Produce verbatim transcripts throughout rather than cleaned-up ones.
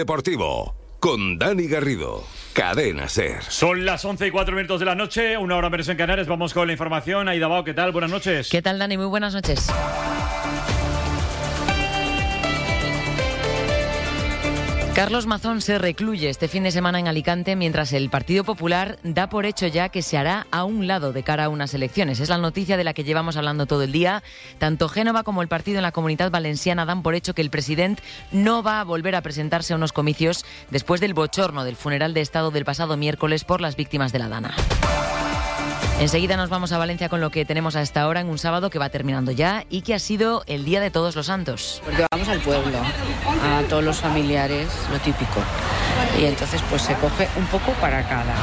Deportivo, con Dani Garrido, Cadena SER. Son las once y cuatro minutos de la noche, una hora menos en Canarias. Vamos con la información. Aida Bao, ¿qué tal? Buenas noches. ¿Qué tal, Dani? Muy buenas noches. Carlos Mazón se recluye este fin de semana en Alicante mientras el Partido Popular da por hecho ya que se hará a un lado de cara a unas elecciones. Es la noticia de la que llevamos hablando todo el día. Tanto Génova como el partido en la Comunidad Valenciana dan por hecho que el presidente no va a volver a presentarse a unos comicios después del bochorno del funeral de Estado del pasado miércoles por las víctimas de la Dana. Enseguida nos vamos a Valencia con lo que tenemos a esta hora en un sábado que va terminando ya y que ha sido el Día de Todos los Santos. Porque vamos al pueblo, a todos los familiares, lo típico. Y entonces pues se coge un poco para cada,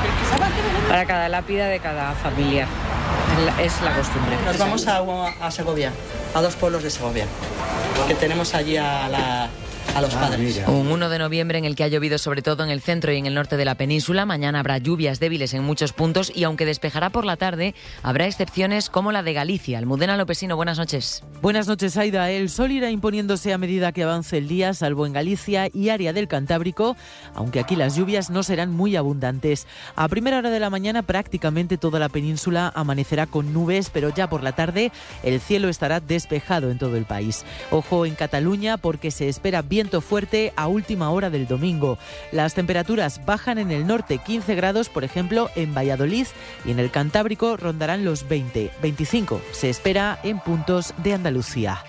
para cada lápida de cada familiar. Es la costumbre. Nos vamos a, a Segovia, a dos pueblos de Segovia, que tenemos allí a la... a los padres. Un uno de noviembre en el que ha llovido sobre todo en el centro y en el norte de la península. Mañana habrá lluvias débiles en muchos puntos y aunque despejará por la tarde, habrá excepciones como la de Galicia. Almudena Lopesino, buenas noches. Buenas noches, Aida. El sol irá imponiéndose a medida que avance el día, salvo en Galicia y área del Cantábrico, aunque aquí las lluvias no serán muy abundantes. A primera hora de la mañana prácticamente toda la península amanecerá con nubes, pero ya por la tarde el cielo estará despejado en todo el país. Ojo en Cataluña porque se espera viento fuerte a última hora del domingo. Las temperaturas bajan en el norte, quince grados, por ejemplo, en Valladolid, y en el Cantábrico rondarán los veinte, veinticinco. Se espera en puntos de Andalucía.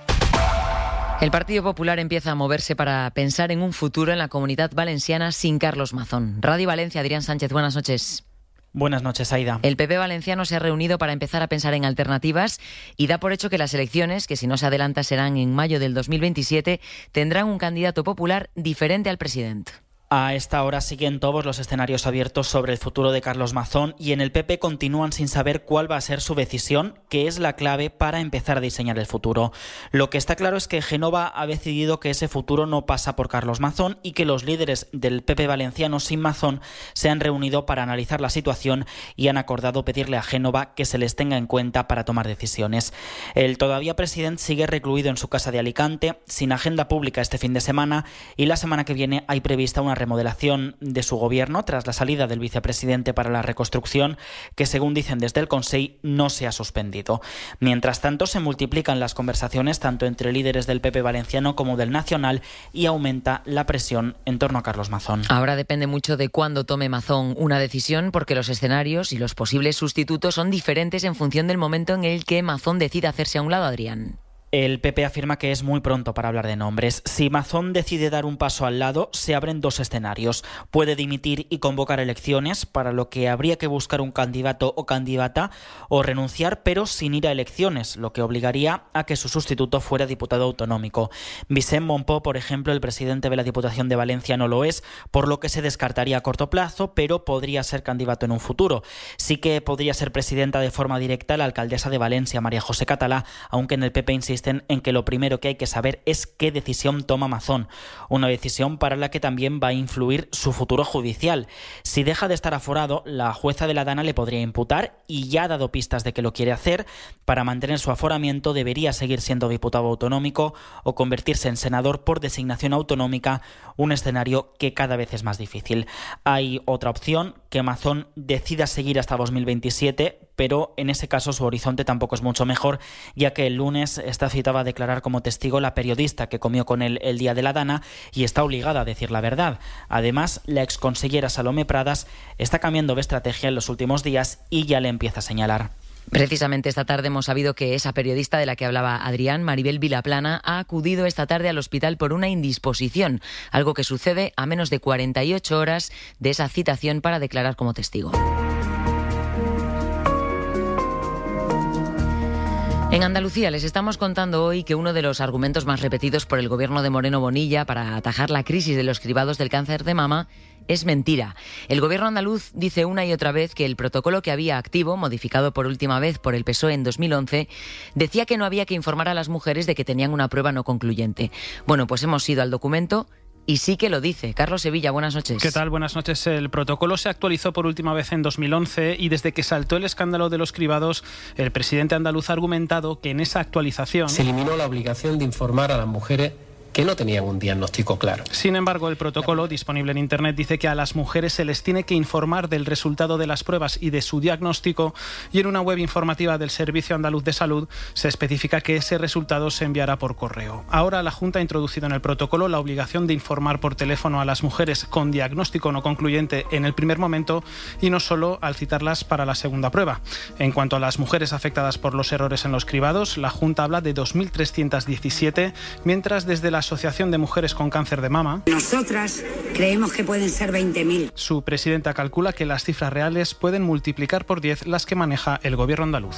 El Partido Popular empieza a moverse para pensar en un futuro en la Comunidad Valenciana sin Carlos Mazón. Radio Valencia, Adrián Sánchez, buenas noches. Buenas noches, Aida. El P P valenciano se ha reunido para empezar a pensar en alternativas y da por hecho que las elecciones, que si no se adelanta serán en mayo del dos mil veintisiete, tendrán un candidato popular diferente al presidente. A esta hora siguen todos los escenarios abiertos sobre el futuro de Carlos Mazón y en el P P continúan sin saber cuál va a ser su decisión, que es la clave para empezar a diseñar el futuro. Lo que está claro es que Génova ha decidido que ese futuro no pasa por Carlos Mazón y que los líderes del P P valenciano sin Mazón se han reunido para analizar la situación y han acordado pedirle a Génova que se les tenga en cuenta para tomar decisiones. El todavía presidente sigue recluido en su casa de Alicante, sin agenda pública este fin de semana, y la semana que viene hay prevista una remodelación de su gobierno tras la salida del vicepresidente para la reconstrucción, que según dicen desde el Consell no se ha suspendido. Mientras tanto, se multiplican las conversaciones tanto entre líderes del P P valenciano como del nacional y aumenta la presión en torno a Carlos Mazón. Ahora depende mucho de cuándo tome Mazón una decisión, porque los escenarios y los posibles sustitutos son diferentes en función del momento en el que Mazón decida hacerse a un lado, Adrián. El P P afirma que es muy pronto para hablar de nombres. Si Mazón decide dar un paso al lado, se abren dos escenarios. Puede dimitir y convocar elecciones, para lo que habría que buscar un candidato o candidata, o renunciar pero sin ir a elecciones, lo que obligaría a que su sustituto fuera diputado autonómico. Vicent Monpó, por ejemplo, el presidente de la Diputación de Valencia, no lo es, por lo que se descartaría a corto plazo, pero podría ser candidato en un futuro. Sí que podría ser presidenta de forma directa la alcaldesa de Valencia, María José Catalá, aunque en el P P insiste en que lo primero que hay que saber es qué decisión toma Mazón, una decisión para la que también va a influir su futuro judicial. Si deja de estar aforado, la jueza de la Dana le podría imputar, y ya ha dado pistas de que lo quiere hacer. Para mantener su aforamiento debería seguir siendo diputado autonómico o convertirse en senador por designación autonómica, un escenario que cada vez es más difícil. Hay otra opción, que Mazón decida seguir hasta dos mil veintisiete, pero en ese caso su horizonte tampoco es mucho mejor, ya que el lunes está citaba a declarar como testigo la periodista que comió con él el día de la Dana y está obligada a decir la verdad. Además, la exconsellera Salomé Pradas está cambiando de estrategia en los últimos días y ya le empieza a señalar. Precisamente esta tarde hemos sabido que esa periodista de la que hablaba Adrián, Maribel Vilaplana, ha acudido esta tarde al hospital por una indisposición, algo que sucede a menos de cuarenta y ocho horas de esa citación para declarar como testigo. En Andalucía les estamos contando hoy que uno de los argumentos más repetidos por el gobierno de Moreno Bonilla para atajar la crisis de los cribados del cáncer de mama es mentira. El gobierno andaluz dice una y otra vez que el protocolo que había activo, modificado por última vez por el P S O E en dos mil once, decía que no había que informar a las mujeres de que tenían una prueba no concluyente. Bueno, pues hemos ido al documento y sí que lo dice. Carlos Sevilla, buenas noches. ¿Qué tal? Buenas noches. El protocolo se actualizó por última vez en dos mil once y desde que saltó el escándalo de los cribados, el presidente andaluz ha argumentado que en esa actualización se eliminó la obligación de informar a las mujeres que no tenían un diagnóstico claro. Sin embargo, el protocolo disponible en Internet dice que a las mujeres se les tiene que informar del resultado de las pruebas y de su diagnóstico, y en una web informativa del Servicio Andaluz de Salud se especifica que ese resultado se enviará por correo. Ahora la Junta ha introducido en el protocolo la obligación de informar por teléfono a las mujeres con diagnóstico no concluyente en el primer momento y no solo al citarlas para la segunda prueba. En cuanto a las mujeres afectadas por los errores en los cribados, la Junta habla de dos mil trescientos diecisiete, mientras desde la Asociación de Mujeres con Cáncer de Mama, nosotras creemos que pueden ser veinte mil. Su presidenta calcula que las cifras reales pueden multiplicar por diez las que maneja el gobierno andaluz.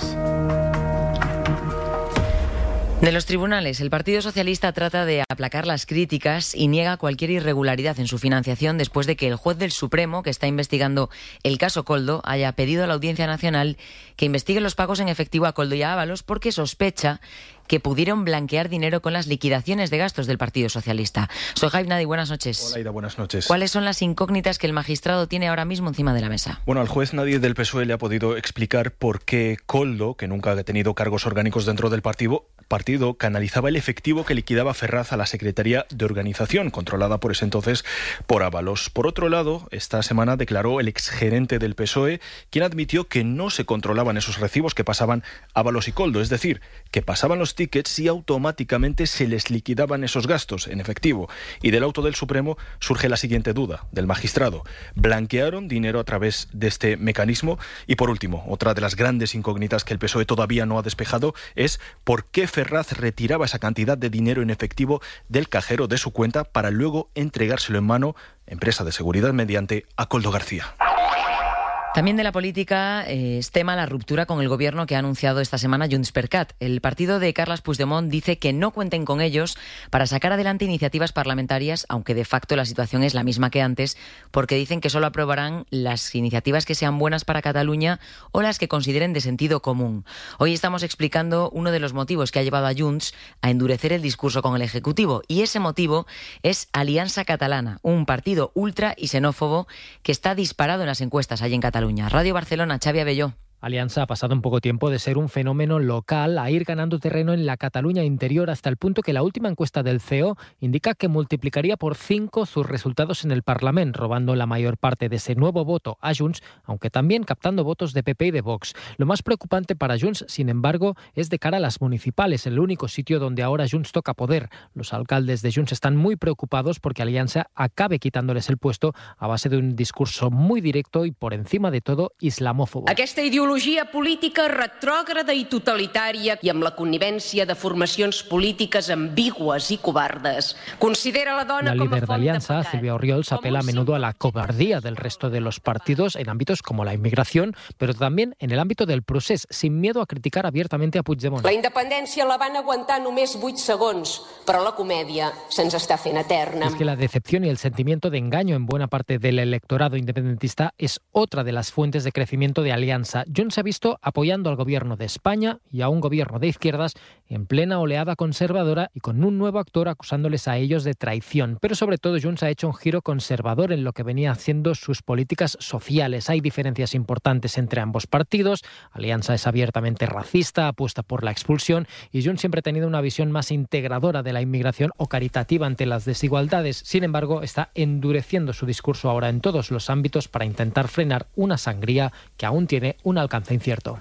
De los tribunales, el Partido Socialista trata de aplacar las críticas y niega cualquier irregularidad en su financiación después de que el juez del Supremo, que está investigando el caso Koldo, haya pedido a la Audiencia Nacional que investigue los pagos en efectivo a Koldo y a Ábalos porque sospecha que pudieron blanquear dinero con las liquidaciones de gastos del Partido Socialista. Soy Jaime Nadi, buenas noches. Hola, Ida, buenas noches. ¿Cuáles son las incógnitas que el magistrado tiene ahora mismo encima de la mesa? Bueno, al juez nadie del P S O E le ha podido explicar por qué Koldo, que nunca ha tenido cargos orgánicos dentro del partido, partido canalizaba el efectivo que liquidaba Ferraz a la Secretaría de Organización, controlada por ese entonces por Ábalos. Por otro lado, esta semana declaró el exgerente del P S O E, quien admitió que no se controlaban esos recibos que pasaban Ábalos y Koldo, es decir, que pasaban los tickets y automáticamente se les liquidaban esos gastos en efectivo. Y del auto del Supremo surge la siguiente duda del magistrado. ¿Blanquearon dinero a través de este mecanismo? Y por último, otra de las grandes incógnitas que el P S O E todavía no ha despejado es por qué Ferraz retiraba esa cantidad de dinero en efectivo del cajero de su cuenta para luego entregárselo en mano, empresa de seguridad mediante, a Koldo García. También de la política eh, es tema la ruptura con el gobierno que ha anunciado esta semana JxCat. El partido de Carles Puigdemont dice que no cuenten con ellos para sacar adelante iniciativas parlamentarias, aunque de facto la situación es la misma que antes, porque dicen que solo aprobarán las iniciativas que sean buenas para Cataluña o las que consideren de sentido común. Hoy estamos explicando uno de los motivos que ha llevado a Junts a endurecer el discurso con el Ejecutivo, y ese motivo es Aliança Catalana, un partido ultra y xenófobo que está disparado en las encuestas allí en Cataluña. Radio Barcelona, Xavi Abelló. Aliança ha pasado en poco tiempo de ser un fenómeno local a ir ganando terreno en la Cataluña interior, hasta el punto que la última encuesta del C E O indica que multiplicaría por cinco sus resultados en el Parlamento, robando la mayor parte de ese nuevo voto a Junts, aunque también captando votos de P P y de Vox. Lo más preocupante para Junts, sin embargo, es de cara a las municipales, el único sitio donde ahora Junts toca poder. Los alcaldes de Junts están muy preocupados porque Aliança acabe quitándoles el puesto a base de un discurso muy directo y, por encima de todo, islamófobo. Aquesta ideologia política retrògrada i totalitària i amb la connivència de formacions polítiques ambigües i covardes considera la dona La com a líder de font de Aliança, pecat. Silvia Orriols, apela a menudo a la cobardía del resto de los partidos en ámbitos como la inmigración, pero también en el ámbito del procés, sin miedo a criticar abiertamente a Puigdemont. La independència la van aguantar només vuit segons, però la comèdia se'ns està fent eterna. Es que la decepción y el sentimiento de engaño en buena parte del electorado independentista es otra de las fuentes de crecimiento de Aliança. Junts se ha visto apoyando al gobierno de España y a un gobierno de izquierdas en plena oleada conservadora y con un nuevo actor acusándoles a ellos de traición. Pero sobre todo Junts ha hecho un giro conservador en lo que venía haciendo sus políticas sociales. Hay diferencias importantes entre ambos partidos. Aliança es abiertamente racista, apuesta por la expulsión, y Junts siempre ha tenido una visión más integradora de la inmigración o caritativa ante las desigualdades. Sin embargo, está endureciendo su discurso ahora en todos los ámbitos para intentar frenar una sangría que aún tiene un alcance incierto.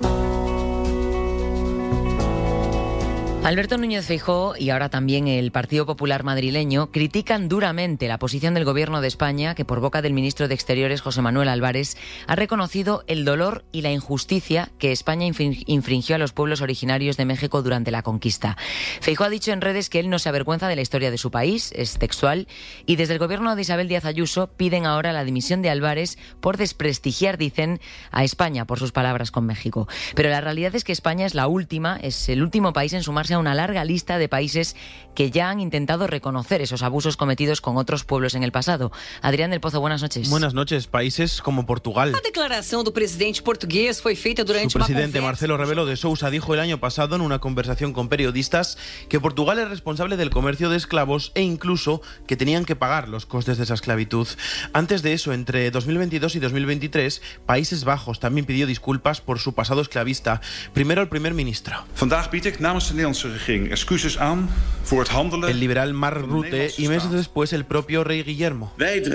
Alberto Núñez Feijóo y ahora también el Partido Popular madrileño critican duramente la posición del Gobierno de España, que por boca del ministro de Exteriores, José Manuel Álvarez, ha reconocido el dolor y la injusticia que España infringió a los pueblos originarios de México durante la conquista. Feijóo ha dicho en redes que él no se avergüenza de la historia de su país, es textual, y desde el Gobierno de Isabel Díaz Ayuso piden ahora la dimisión de Álvarez por desprestigiar, dicen, a España por sus palabras con México. Pero la realidad es que España es la última, es el último país en sumarse a una larga lista de países que ya han intentado reconocer esos abusos cometidos con otros pueblos en el pasado. Adrián del Pozo, buenas noches. Buenas noches. Países como Portugal. La declaración del presidente portugués fue feita durante Su presidente Marcelo Rebelo de Sousa dijo el año pasado en una conversación con periodistas que Portugal es responsable del comercio de esclavos e incluso que tenían que pagar los costes de esa esclavitud. Antes de eso, entre dos mil veintidós y dos mil veintitrés, Países Bajos también pidió disculpas por su pasado esclavista. Primero el primer ministro. Vandaag bied ik namens de Nederlandse El liberal Mark Rutte y meses después el propio rey Guillermo.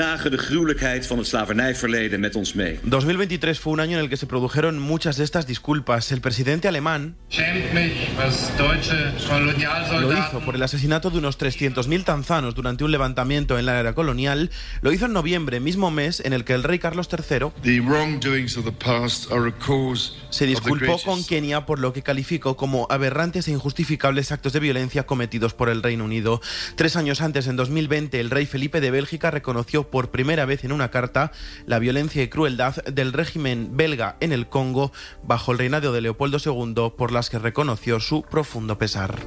dos mil veintitrés fue un año en el que se produjeron muchas de estas disculpas. El presidente alemán lo hizo por el asesinato de unos trescientos mil tanzanos durante un levantamiento en la era colonial. Lo hizo en noviembre, mismo mes en el que el rey Carlos tercero se disculpó con Kenia por lo que calificó como aberrantes e injustificables actos de violencia cometidos por el Reino Unido. Tres años antes, en dos mil veinte, el rey Felipe de Bélgica reconoció por primera vez en una carta la violencia y crueldad del régimen belga en el Congo bajo el reinado de Leopoldo segundo, por las que reconoció su profundo pesar.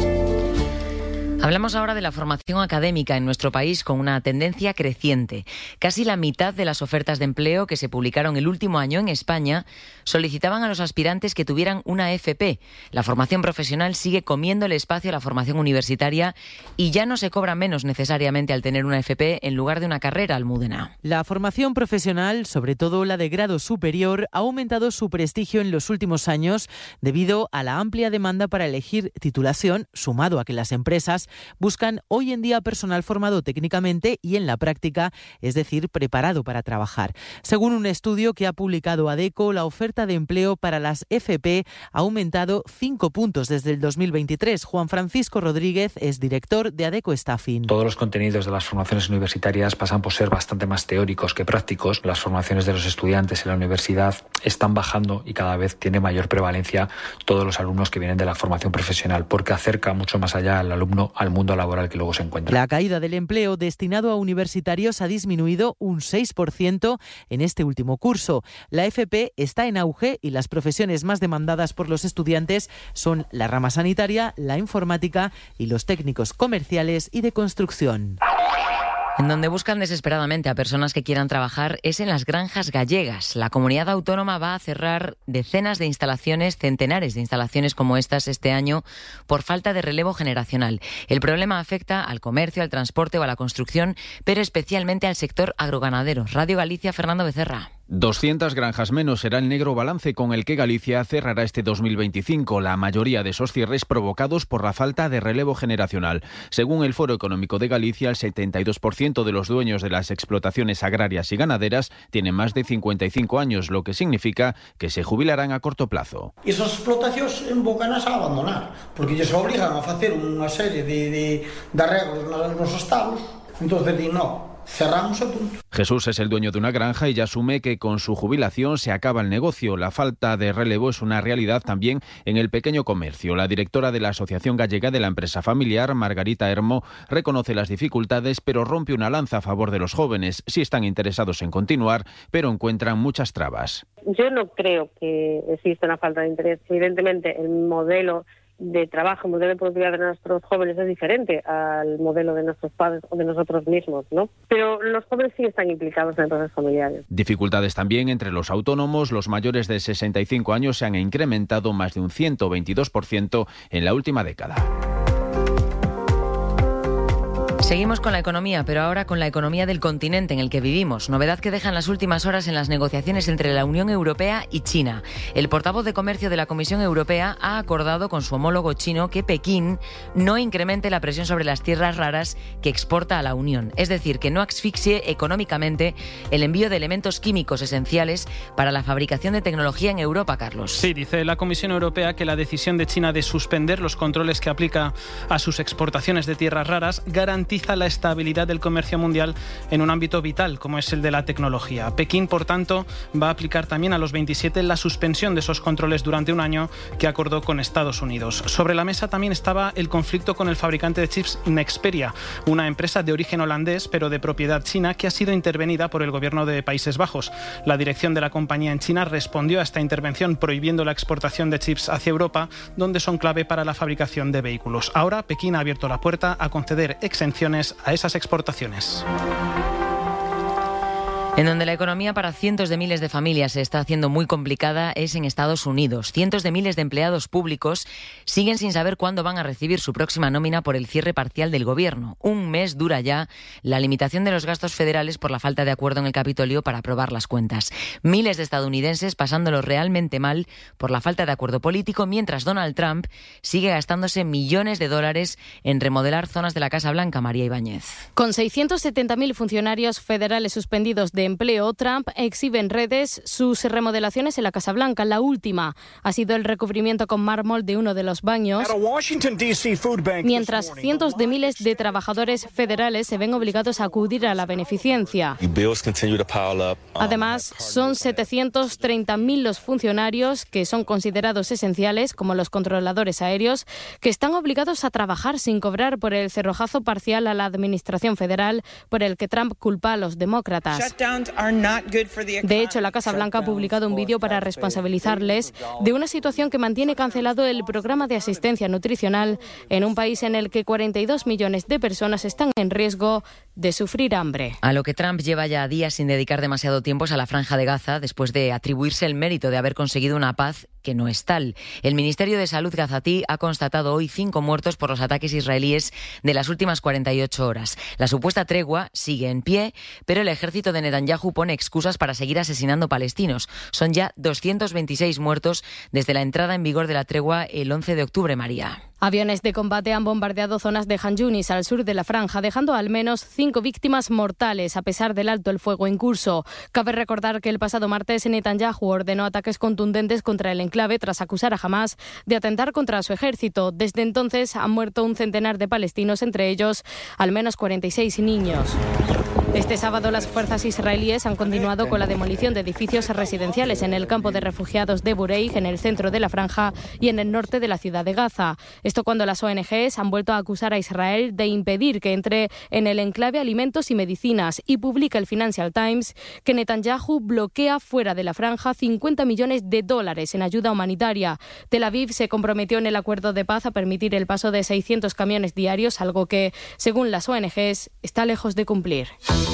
Hablamos ahora de la formación académica en nuestro país con una tendencia creciente. Casi la mitad de las ofertas de empleo que se publicaron el último año en España solicitaban a los aspirantes que tuvieran una F P. La formación profesional sigue comiendo el espacio a la formación universitaria y ya no se cobra menos necesariamente al tener una F P en lugar de una carrera, Almudena. La formación profesional, sobre todo la de grado superior, ha aumentado su prestigio en los últimos años debido a la amplia demanda para elegir titulación, sumado a que las empresas buscan hoy en día personal formado técnicamente y en la práctica, es decir, preparado para trabajar. Según un estudio que ha publicado ADECO, la oferta de empleo para las F P ha aumentado cinco puntos desde el dos mil veintitrés. Juan Francisco Rodríguez es director de ADECO Staffing. Todos los contenidos de las formaciones universitarias pasan por ser bastante más teóricos que prácticos. Las formaciones de los estudiantes en la universidad están bajando y cada vez tiene mayor prevalencia todos los alumnos que vienen de la formación profesional, porque acerca mucho más allá al alumno al mundo laboral que luego se encuentra. La caída del empleo destinado a universitarios ha disminuido un seis por ciento en este último curso. La F P está en auge y las profesiones más demandadas por los estudiantes son la rama sanitaria, la informática y los técnicos comerciales y de construcción. En donde buscan desesperadamente a personas que quieran trabajar es en las granjas gallegas. La comunidad autónoma va a cerrar decenas de instalaciones, centenares de instalaciones como estas este año por falta de relevo generacional. El problema afecta al comercio, al transporte o a la construcción, pero especialmente al sector agroganadero. Radio Galicia, Fernando Becerra. doscientas granjas menos será el negro balance con el que Galicia cerrará este dos mil veinticinco, la mayoría de esos cierres provocados por la falta de relevo generacional. Según el Foro Económico de Galicia, el setenta y dos por ciento de los dueños de las explotaciones agrarias y ganaderas tienen más de cincuenta y cinco años, lo que significa que se jubilarán a corto plazo. Esas explotacións embócanas a abandonar, porque lles obrigan a facer unha serie de, de, de arreglos nos estados, entón di no. Cerramos a punto. Jesús es el dueño de una granja y ya asume que con su jubilación se acaba el negocio. La falta de relevo es una realidad también en el pequeño comercio. La directora de la Asociación Gallega de la Empresa Familiar, Margarita Hermo, reconoce las dificultades, pero rompe una lanza a favor de los jóvenes. Sí están interesados en continuar, pero encuentran muchas trabas. Yo no creo que exista una falta de interés. Evidentemente, el modelo de trabajo, el modelo de productividad de nuestros jóvenes es diferente al modelo de nuestros padres o de nosotros mismos, ¿no? Pero los jóvenes sí están implicados en empresas familiares. Dificultades también entre los autónomos. Los mayores de sesenta y cinco años se han incrementado más de un ciento veintidós por ciento en la última década. Seguimos con la economía, pero ahora con la economía del continente en el que vivimos. Novedad que dejan las últimas horas en las negociaciones entre la Unión Europea y China. El portavoz de Comercio de la Comisión Europea ha acordado con su homólogo chino que Pekín no incremente la presión sobre las tierras raras que exporta a la Unión. Es decir, que no asfixie económicamente el envío de elementos químicos esenciales para la fabricación de tecnología en Europa, Carlos. Sí, dice la Comisión Europea que la decisión de China de suspender los controles que aplica a sus exportaciones de tierras raras garantiza la estabilidad del comercio mundial en un ámbito vital como es el de la tecnología. Pekín, por tanto, va a aplicar también a los veintisiete la suspensión de esos controles durante un año que acordó con Estados Unidos. Sobre la mesa también estaba el conflicto con el fabricante de chips Nexperia, una empresa de origen holandés pero de propiedad china que ha sido intervenida por el gobierno de Países Bajos. La dirección de la compañía en China respondió a esta intervención prohibiendo la exportación de chips hacia Europa, donde son clave para la fabricación de vehículos. Ahora Pekín ha abierto la puerta a conceder exenciones a esas exportaciones. En donde la economía para cientos de miles de familias se está haciendo muy complicada es en Estados Unidos. Cientos de miles de empleados públicos siguen sin saber cuándo van a recibir su próxima nómina por el cierre parcial del gobierno. Un mes dura ya la limitación de los gastos federales por la falta de acuerdo en el Capitolio para aprobar las cuentas. Miles de estadounidenses pasándolo realmente mal por la falta de acuerdo político, mientras Donald Trump sigue gastándose millones de dólares en remodelar zonas de la Casa Blanca. María Ibáñez. Con seiscientos setenta mil funcionarios federales suspendidos de empleo, Trump exhibe en redes sus remodelaciones en la Casa Blanca. La última ha sido el recubrimiento con mármol de uno de los baños, mientras cientos de miles de trabajadores federales se ven obligados a acudir a la beneficencia. Además, son setecientos treinta mil los funcionarios que son considerados esenciales, como los controladores aéreos, que están obligados a trabajar sin cobrar por el cerrojazo parcial a la administración federal por el que Trump culpa a los demócratas. De hecho, la Casa Blanca ha publicado un vídeo para responsabilizarles de una situación que mantiene cancelado el programa de asistencia nutricional en un país en el que cuarenta y dos millones de personas están en riesgo de sufrir hambre. A lo que Trump lleva ya días sin dedicar demasiado tiempo es a la Franja de Gaza, después de atribuirse el mérito de haber conseguido una paz que no es tal. El Ministerio de Salud gazatí ha constatado hoy cinco muertos por los ataques israelíes de las últimas cuarenta y ocho horas. La supuesta tregua sigue en pie, pero el ejército de Netanyahu pone excusas para seguir asesinando palestinos. Son ya doscientos veintiséis muertos desde la entrada en vigor de la tregua el once de octubre, María. Aviones de combate han bombardeado zonas de Han Yunis, al sur de la franja, dejando al menos cinco víctimas mortales, a pesar del alto el fuego en curso. Cabe recordar que el pasado martes Netanyahu ordenó ataques contundentes contra el enclave tras acusar a Hamás de atentar contra su ejército. Desde entonces han muerto un centenar de palestinos, entre ellos al menos cuarenta y seis niños. Este sábado las fuerzas israelíes han continuado con la demolición de edificios residenciales en el campo de refugiados de Bureij, en el centro de la franja y en el norte de la ciudad de Gaza. Esto cuando las O N Ges han vuelto a acusar a Israel de impedir que entre en el enclave alimentos y medicinas, y publica el Financial Times que Netanyahu bloquea fuera de la franja cincuenta millones de dólares en ayuda humanitaria. Tel Aviv se comprometió en el acuerdo de paz a permitir el paso de seiscientos camiones diarios, algo que, según las O N Ges, está lejos de cumplir.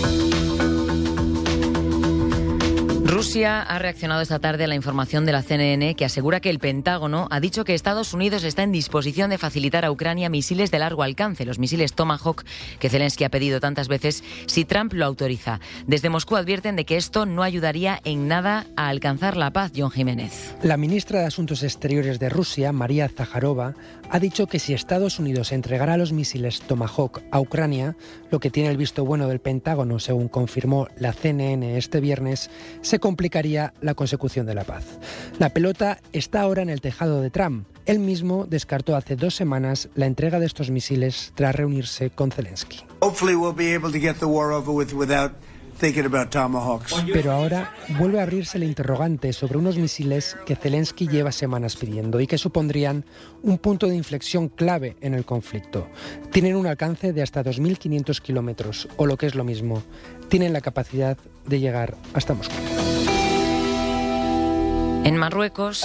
Rusia ha reaccionado esta tarde a la información de la C N N que asegura que el Pentágono ha dicho que Estados Unidos está en disposición de facilitar a Ucrania misiles de largo alcance, los misiles Tomahawk que Zelensky ha pedido tantas veces, si Trump lo autoriza. Desde Moscú advierten de que esto no ayudaría en nada a alcanzar la paz. John Jiménez. La ministra de Asuntos Exteriores de Rusia, María Zakharova, ha dicho que si Estados Unidos entregara los misiles Tomahawk a Ucrania, lo que tiene el visto bueno del Pentágono, según confirmó la C N N este viernes, se complicaría la consecución de la paz. La pelota está ahora en el tejado de Trump. Él mismo descartó hace dos semanas la entrega de estos misiles tras reunirse con Zelensky. Pero ahora vuelve a abrirse el interrogante sobre unos misiles que Zelensky lleva semanas pidiendo y que supondrían un punto de inflexión clave en el conflicto. Tienen un alcance de hasta dos mil quinientos kilómetros, o lo que es lo mismo, tienen la capacidad de llegar hasta Moscú. En Marruecos,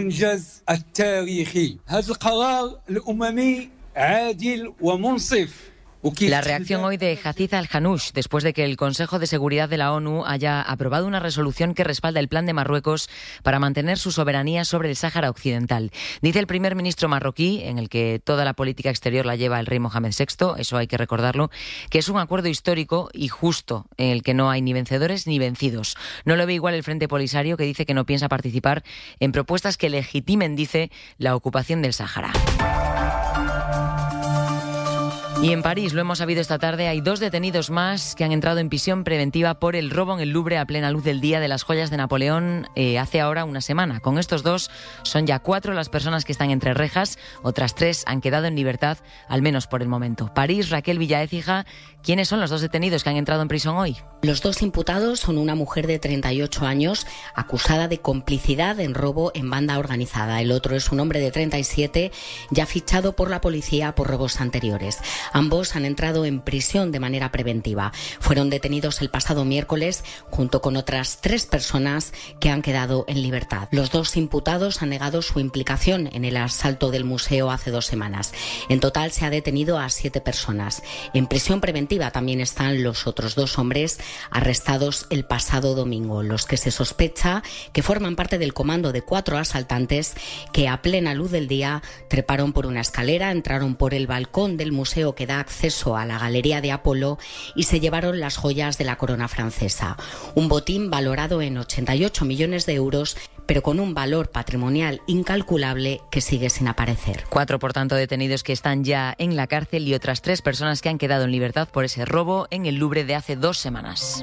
la reacción hoy de Hafiz al-Hanouch, después de que el Consejo de Seguridad de la ONU haya aprobado una resolución que respalda el plan de Marruecos para mantener su soberanía sobre el Sáhara Occidental. Dice el primer ministro marroquí, en el que toda la política exterior la lleva el rey Mohamed sexto, eso hay que recordarlo, que es un acuerdo histórico y justo, en el que no hay ni vencedores ni vencidos. No lo ve igual el Frente Polisario, que dice que no piensa participar en propuestas que legitimen, dice, la ocupación del Sáhara. Y en París, lo hemos sabido esta tarde, hay dos detenidos más que han entrado en prisión preventiva por el robo en el Louvre a plena luz del día de las joyas de Napoleón eh, hace ahora una semana. Con estos dos son ya cuatro las personas que están entre rejas, otras tres han quedado en libertad, al menos por el momento. París, Raquel Villaécija, ¿quiénes son los dos detenidos que han entrado en prisión hoy? Los dos imputados son una mujer de treinta y ocho años acusada de complicidad en robo en banda organizada. El otro es un hombre de treinta y siete ya fichado por la policía por robos anteriores. Ambos han entrado en prisión de manera preventiva. Fueron detenidos el pasado miércoles junto con otras tres personas que han quedado en libertad. Los dos imputados han negado su implicación en el asalto del museo hace dos semanas. En total se ha detenido a siete personas. En prisión preventiva también están los otros dos hombres arrestados el pasado domingo, los que se sospecha que forman parte del comando de cuatro asaltantes que a plena luz del día treparon por una escalera, entraron por el balcón del museo que da acceso a la Galería de Apolo y se llevaron las joyas de la corona francesa. Un botín valorado en ochenta y ocho millones de euros, pero con un valor patrimonial incalculable que sigue sin aparecer. Cuatro, por tanto, detenidos que están ya en la cárcel y otras tres personas que han quedado en libertad por ese robo en el Louvre de hace dos semanas.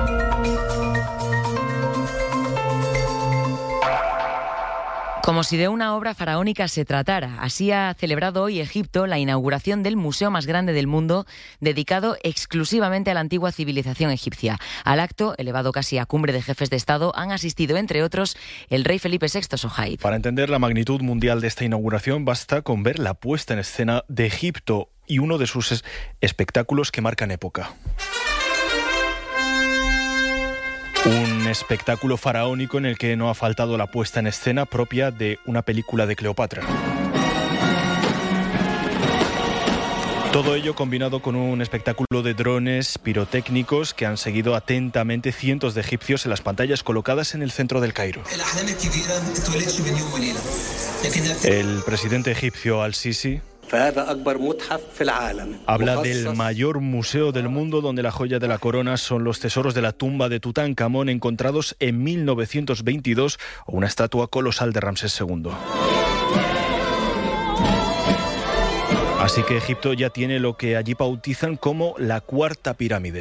Como si de una obra faraónica se tratara, así ha celebrado hoy Egipto la inauguración del museo más grande del mundo, dedicado exclusivamente a la antigua civilización egipcia. Al acto, elevado casi a cumbre de jefes de Estado, han asistido, entre otros, el rey Felipe sexto, Sohaib. Para entender la magnitud mundial de esta inauguración, basta con ver la puesta en escena de Egipto y uno de sus es- espectáculos que marcan época. Un espectáculo faraónico en el que no ha faltado la puesta en escena propia de una película de Cleopatra. Todo ello combinado con un espectáculo de drones pirotécnicos que han seguido atentamente cientos de egipcios en las pantallas colocadas en el centro del Cairo. El presidente egipcio Al-Sisi habla del mayor museo del mundo, donde la joya de la corona son los tesoros de la tumba de Tutankamón encontrados en mil novecientos veintidós o una estatua colosal de Ramsés segundo. Así que Egipto ya tiene lo que allí bautizan como la cuarta pirámide.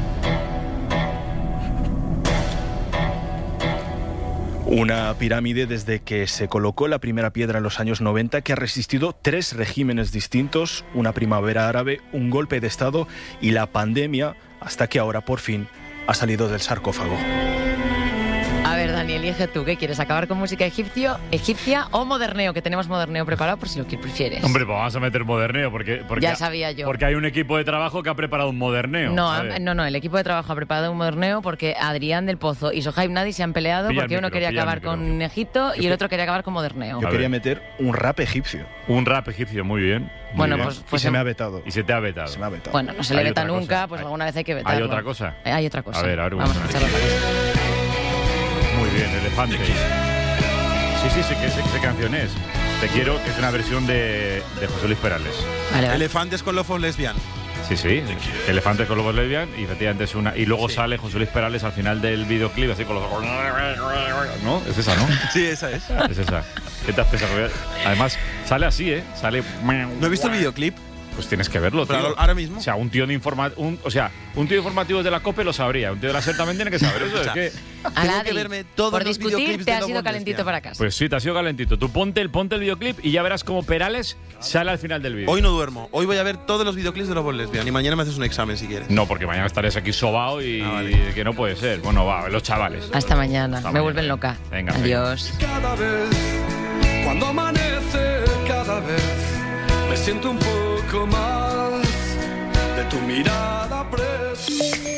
Una pirámide desde que se colocó la primera piedra en los años noventa, que ha resistido tres regímenes distintos, una primavera árabe, un golpe de Estado y la pandemia, hasta que ahora por fin ha salido del sarcófago. A ver, Dani, elige tú. ¿Qué quieres? ¿Acabar con música egipcio, egipcia o moderneo? Que tenemos moderneo preparado por si lo que prefieres. Hombre, pues vamos a meter moderneo porque, porque Ya sabía yo. Porque hay un equipo de trabajo que ha preparado un moderneo. No, ¿sabes? no, no, el equipo de trabajo ha preparado un moderneo porque Adrián del Pozo y Sohaib Nadi se han peleado Pilla porque el uno micro, quería pilla el acabar micro. con Egipto y el otro quería acabar con moderneo. Yo quería meter un rap egipcio. Un rap egipcio, muy bien. muy Bueno, bien. pues- pues y se em- me ha vetado. Y se te ha vetado. Se me ha vetado. Bueno, no se le Hay veta otra nunca, cosa. pues Hay- alguna vez hay que vetarlo. ¿Hay otra cosa? Eh, Hay otra cosa. A ver, a ver, Vamos a una- escuchar otra cosa. Muy bien, Elefante. Sí, sí, sé que sé, qué canción es. Te quiero, que es una versión de, de José Luis Perales. Elefantes con lofos lesbian. Sí, sí. Elefantes con lobos lesbian y efectivamente es una. Y luego sale José Luis Perales al final del videoclip así con los ojos. ¿No? Es esa, ¿no? Sí, esa es. Es esa. ¿Qué te has pensado? Además, sale así, ¿eh? Sale. ¿No he visto el videoclip? Pues tienes que verlo, Pero tío. ahora mismo. O sea, un tío de informa un, o sea, un tío informativo de la COPE lo sabría. Un tío de la SER también tiene que saber eso. Es que. Aladri, por discutir te has ido calentito para casa. Pues sí, te has ido calentito. Tú ponte el, ponte el videoclip y ya verás cómo Perales sale al final del vídeo. Hoy no duermo. Hoy voy a ver todos los videoclips de lofos lesbian y mañana me haces un examen si quieres. No, porque mañana estaréis aquí sobao y Ah, vale. que no puede ser. Bueno, va, los chavales. Hasta mañana. Hasta Me mañana. vuelven loca. Venga, Adiós. Cada vez, cuando amanece, cada vez me siento un poco más de tu mirada preciosa.